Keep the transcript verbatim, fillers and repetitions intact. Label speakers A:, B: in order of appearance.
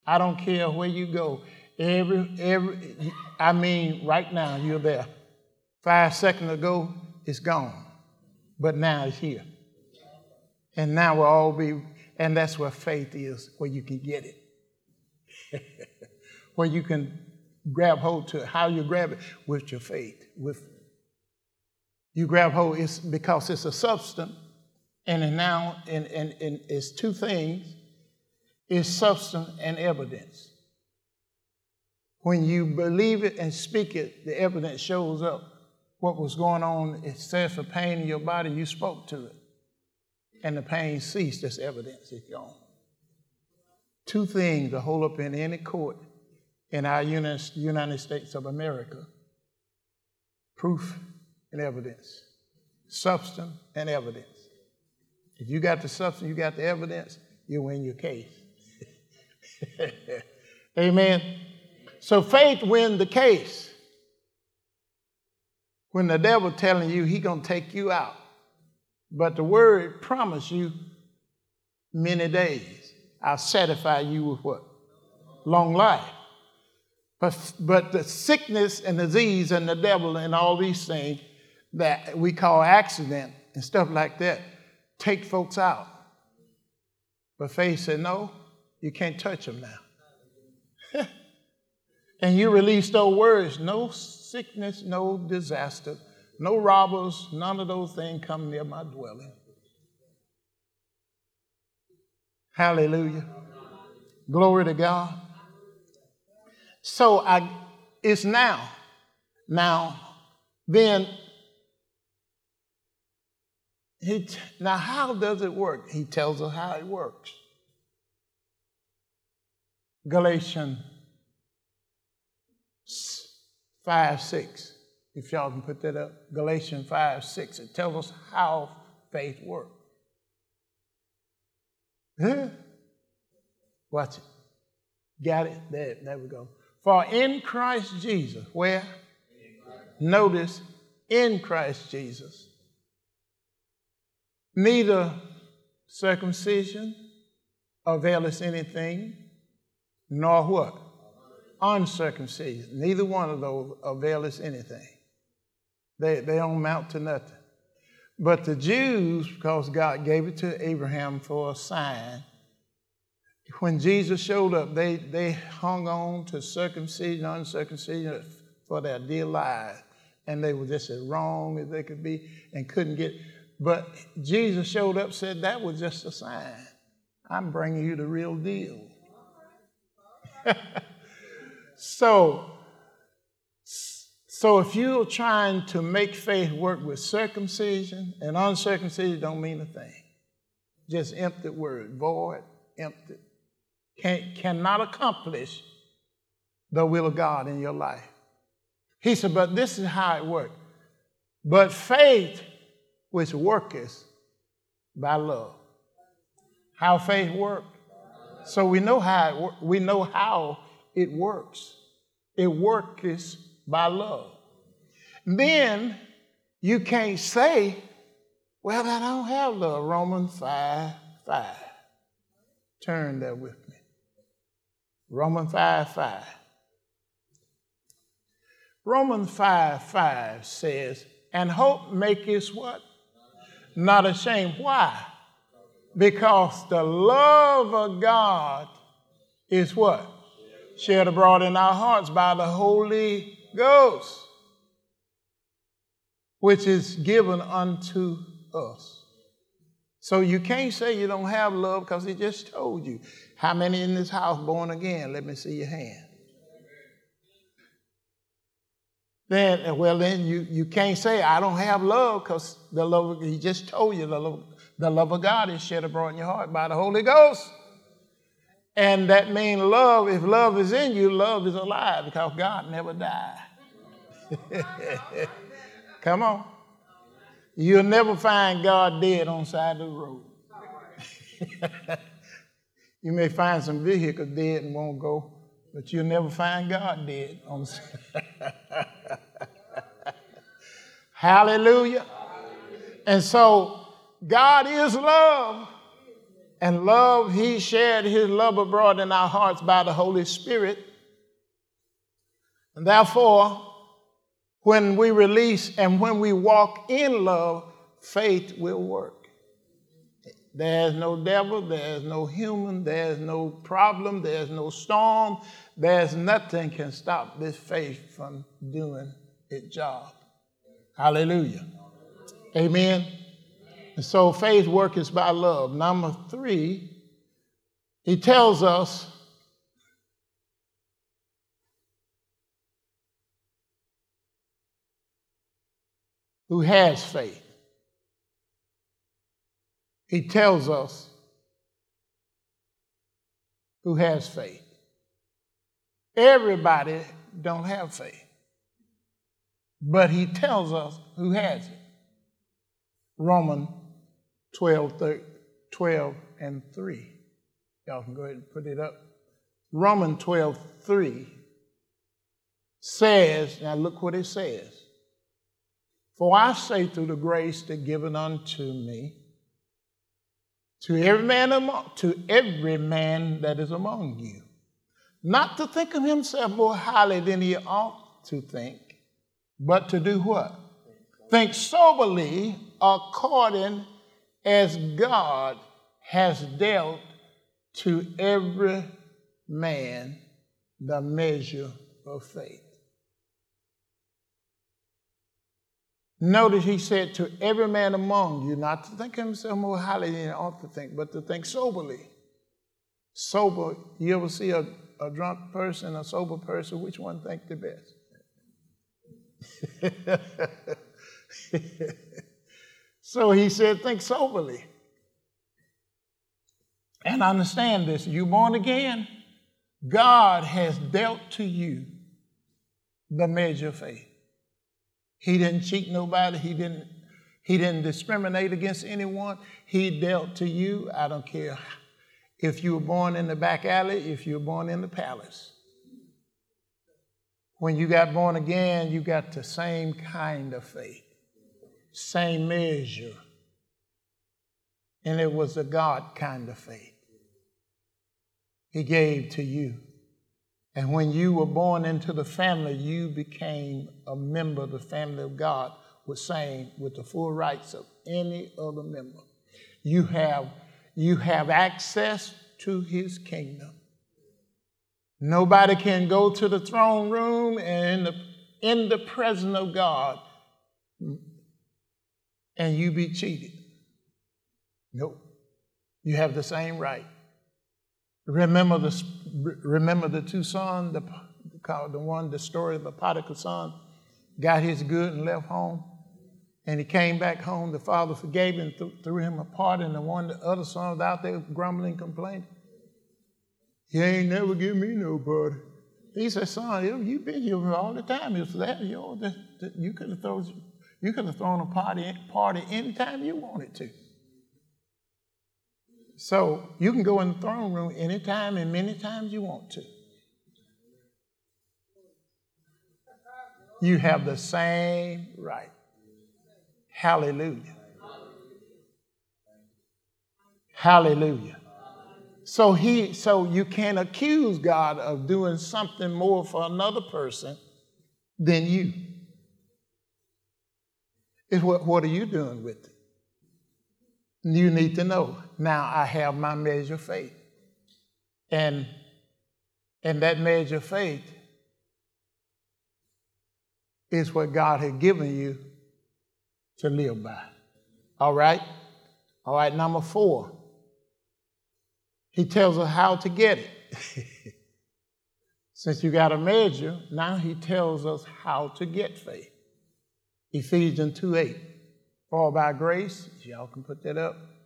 A: I don't care where you go. Every, every, I mean, right now, you're there. Five seconds ago, it's gone. But now it's here. And now we'll all be, and that's where faith is, where you can get it. Where you can grab hold to it. How you grab it? With your faith. With you grab hold, it's because it's a substance, and it now and, and, and it's two things. It's substance and evidence. When you believe it and speak it, the evidence shows up. What was going on, it says for pain in your body, you spoke to it. And the pain ceased, that's evidence, it's gone. Two things to hold up in any court in our United States of America. Proof and evidence. Substance and evidence. If you got the substance, you got the evidence, you win your case. Amen. So faith wins the case. When the devil telling you he gonna take you out, but the word promised you many days. I'll satisfy you with what? Long life. But, but the sickness and disease and the devil and all these things that we call accident and stuff like that take folks out. But faith said, no, you can't touch them now. And you release those words, no sickness, no disaster, no robbers, none of those things come near my dwelling. Hallelujah. Glory to God. So I, it's now. Now, then, he, now how does it work? He tells us how it works. Galatians five, six. If y'all can put that up. Galatians five, six. It tells us how faith works. Huh? Watch it. Got it? There, there we go. For in Christ Jesus, where? Notice, in Christ Jesus. Neither circumcision availeth anything, nor what? Uncircumcision. Neither one of those availeth anything. They, they don't amount to nothing. But the Jews, because God gave it to Abraham for a sign, when Jesus showed up, they, they hung on to circumcision, uncircumcision for their dear lives. And they were just as wrong as they could be and couldn't get. But Jesus showed up, said that was just a sign. I'm bringing you the real deal. so, so if you're trying to make faith work with circumcision and uncircumcision, don't mean a thing. Just empty word, void, empty. Can, cannot accomplish the will of God in your life. He said, but this is how it works. But faith which worketh by love. How faith works. So we know how it wor- we know how it works. It worketh by love. Then you can't say, well, I don't have love. Romans five, five. Turn there with me. Romans five, five. Romans five, five says, and hope maketh what? Not ashamed. Why? Because the love of God is what? Shed abroad in our hearts by the Holy Ghost, which is given unto us. So you can't say you don't have love because he just told you. How many in this house born again? Let me see your hand. Then, well, then you, you can't say I don't have love because the love of, he just told you the love, the love of God is shed abroad in your heart by the Holy Ghost. And that means love, if love is in you, love is alive because God never died. Come on. You'll never find God dead on the side of the road. You may find some vehicles dead and won't go, but you'll never find God dead on the side. Hallelujah. And so God is love. And love, he shared his love abroad in our hearts by the Holy Spirit. And therefore, when we release and when we walk in love, faith will work. There's no devil, there's no human, there's no problem, there's no storm, there's nothing can stop this faith from doing its job. Hallelujah. Amen. And so faith works by love. Number three, he tells us who has faith. He tells us who has faith. Everybody don't have faith, but he tells us who has it. Romans twelve, twelve and three. Y'all can go ahead and put it up. Romans twelve, three says, now look what it says. For I say through the grace that given unto me, to every man among, to every man that is among you, not to think of himself more highly than he ought to think, but to do what? Think soberly according as God has dealt to every man the measure of faith. Notice he said to every man among you, not to think of himself more highly than he ought to think, but to think soberly. Sober, you ever see a, a drunk person, a sober person, which one think the best? So he said, think soberly. And understand this, you born again, God has dealt to you the measure of faith. He didn't cheat nobody. He didn't, he didn't discriminate against anyone. He dealt to you. I don't care if you were born in the back alley, if you were born in the palace. When you got born again, you got the same kind of faith, same measure. And it was a God kind of faith he gave to you. And when you were born into the family, you became a member of the family of God, with same with the full rights of any other member. You have, you have access to his kingdom. Nobody can go to the throne room and in the, in the presence of God and you be cheated. Nope. You have the same right. Remember the, remember the two sons, the, the one, the story of the prodigal son, got his good and left home. And he came back home. The father forgave him, th- threw him a party, and the one, the other son was out there grumbling, complaining. He ain't never give me no party. He said, son, you've been here all the time. It's that, you know, that, that you could have thrown, you could have thrown a party, party anytime you wanted to. So you can go in the throne room anytime and many times you want to. You have the same right. Hallelujah. Hallelujah. So he, so you can't accuse God of doing something more for another person than you. It's what, what are you doing with it? You need to know. Now I have my measure of faith. And, and that measure of faith is what God had given you to live by. All right? All right, number four. He tells us how to get it. Since you got a measure, now he tells us how to get faith. Ephesians two eight. For by grace, y'all can put that up.